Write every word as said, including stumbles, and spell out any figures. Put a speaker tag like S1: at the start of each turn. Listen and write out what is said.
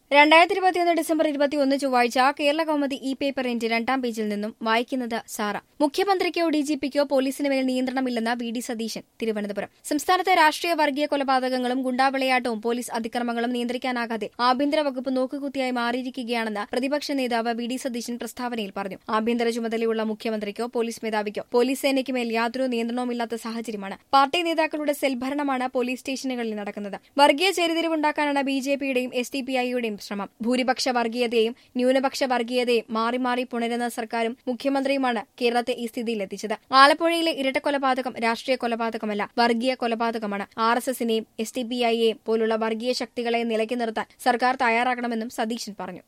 S1: രണ്ടായിരത്തി ഇരുപത്തിയൊന്ന് ഡിസംബർ ഇരുപത്തിയൊന്ന് ചൊവ്വാഴ്ച കേരള കൗമുദി ഇ പേപ്പറിന്റെ രണ്ടാം പേജിൽ നിന്നും വായിക്കുന്നത് സാറ. മുഖ്യമന്ത്രിക്കോ ഡിജിപിക്കോ പോലീസിന് മേൽ നിയന്ത്രണമില്ലെന്ന് വി ഡി സതീശൻ, തിരുവനന്തപുരം. സംസ്ഥാനത്തെ രാഷ്ട്രീയ വർഗീയ കൊലപാതകങ്ങളും ഗുണ്ടാവിളയാട്ടവും പോലീസ് അതിക്രമങ്ങളും നിയന്ത്രിക്കാനാകാതെ ആഭ്യന്തര വകുപ്പ് നോക്കുകുത്തിയായി മാറിയിരിക്കുകയാണെന്ന് പ്രതിപക്ഷ നേതാവ് വി ഡി സതീശൻ പ്രസ്താവനയിൽ പറഞ്ഞു. ആഭ്യന്തര ചുമതലയുള്ള മുഖ്യമന്ത്രിക്കോ പോലീസ് മേധാവിക്കോ പോലീസ് സേനയ്ക്ക് മേൽ യാതൊരു നിയന്ത്രണവുമില്ലാത്ത സാഹചര്യമാണ്. പാർട്ടി നേതാക്കളുടെ സെൽഭരണമാണ് പോലീസ് സ്റ്റേഷനുകളിൽ നടക്കുന്നത്. വർഗീയ ചേരിതിരിവുണ്ടാക്കാനാണ് ബി ജെ പിയുടെയും എസ് ഡി പി ഐയുടെയും ശ്രമം. ഭൂരിപക്ഷ വർഗീയതയും ന്യൂനപക്ഷ വർഗീയതയും മാറി മാറി പുണരുന്ന സർക്കാരും മുഖ്യമന്ത്രിയുമാണ് കേരളത്തെ ഈ സ്ഥിതിയിലെത്തിച്ചത്. ആലപ്പുഴയിലെ ഇരട്ടക്കൊലപാതകം രാഷ്ട്രീയ കൊലപാതകമല്ല, വർഗീയ കൊലപാതകമാണ്. ആർ എസ് എസിനെയും എസ് ഡി പി ഐയെയും പോലുള്ള വർഗീയ ശക്തികളെ നിലയ്ക്ക് നിർത്താൻ സർക്കാർ തയ്യാറാകണമെന്നും സതീശൻ പറഞ്ഞു.